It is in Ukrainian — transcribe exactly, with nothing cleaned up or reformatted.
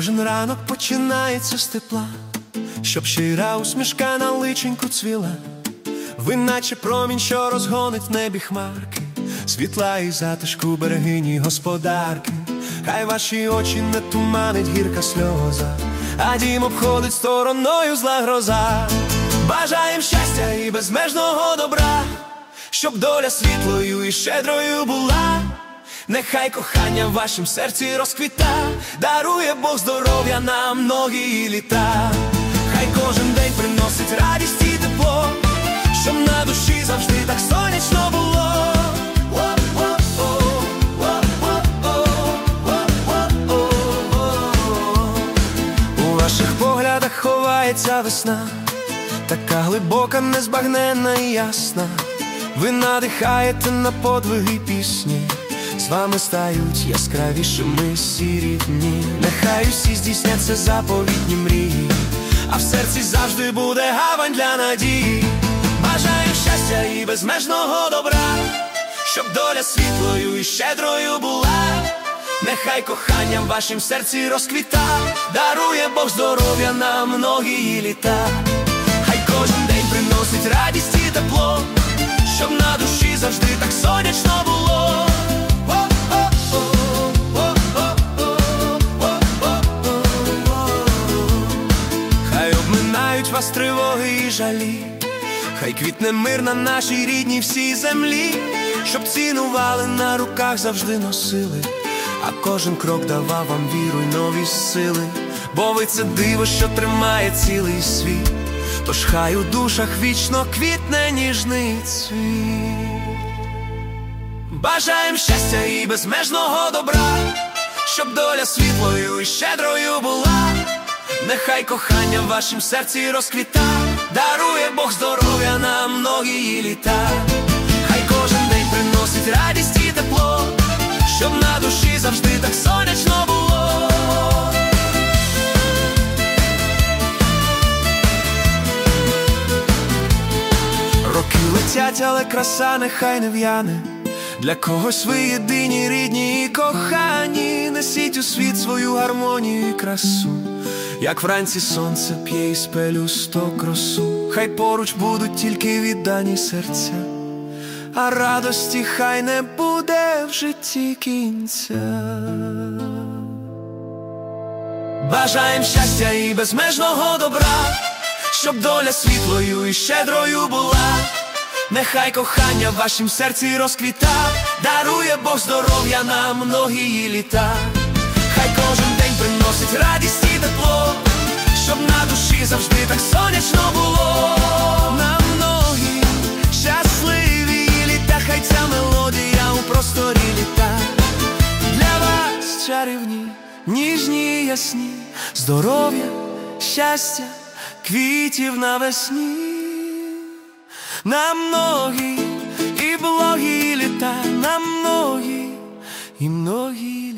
кожен ранок починається з тепла, щоб щира усмішка на личеньку цвіла. Ви наче промінь, що розгонить в небі хмарки, світла і затишку берегині господарки. Хай ваші очі не туманить гірка сльоза, а дім обходить стороною зла гроза. Бажаєм щастя і безмежного добра, щоб доля світлою і щедрою була. Нехай кохання в вашім серці розквіта, дарує Бог здоров'я на многі літа. Хай кожен день приносить радість і тепло, щоб на душі завжди так сонячно було. У ваших поглядах ховається весна, така глибока, незбагненна і ясна. Ви надихаєте на подвиги пісні, з вами стають яскравішими сірі дні. Нехай усі здійсняться заповітні мрії, а в серці завжди буде гавань для надії. Бажаю щастя і безмежного добра, щоб доля світлою і щедрою була. Нехай кохання в вашім серці розквіта, дарує Бог здоров'я на многі літа. Хай кожен день приносить радість і тепло, щоб на душі завжди так сонячно було. Хай обминають вас тривоги і жалі, хай квітне мир на нашій рідній всій землі, щоб цінували, на руках завжди носили, а кожен крок давав вам віру й нові сили. Бо ви це диво, що тримає цілий світ, тож хай у душах вічно квітне ніжний цвіт. Бажаєм щастя і безмежного добра, щоб доля світлою і щедрою була. Нехай кохання в вашім серці розквіта, дарує Бог здоров'я на многі літа. Хай кожен день приносить радість і тепло, щоб на душі завжди так сонячно було. Роки летять, але краса нехай не в'яне. Для когось ви єдині, рідні і кохані. Несіть у світ свою гармонію і красу, як вранці сонце п'є із пелюсток росу. Хай поруч будуть тільки віддані серця, а радості хай не буде в житті кінця. Бажаєм щастя і безмежного добра, щоб доля світлою і щедрою була. Нехай кохання в вашім серці розквіта, дарує Бог здоров'я на многі літа. Хай кожен день приносить радість і тепло, щоб на душі завжди так сонячно було. На многі щасливі літа, хай ця мелодія у просторі літа. Для вас чарівні, ніжні, ясні, здоров'я, щастя, квітів навесні. На многі і благі літа, на многі і многі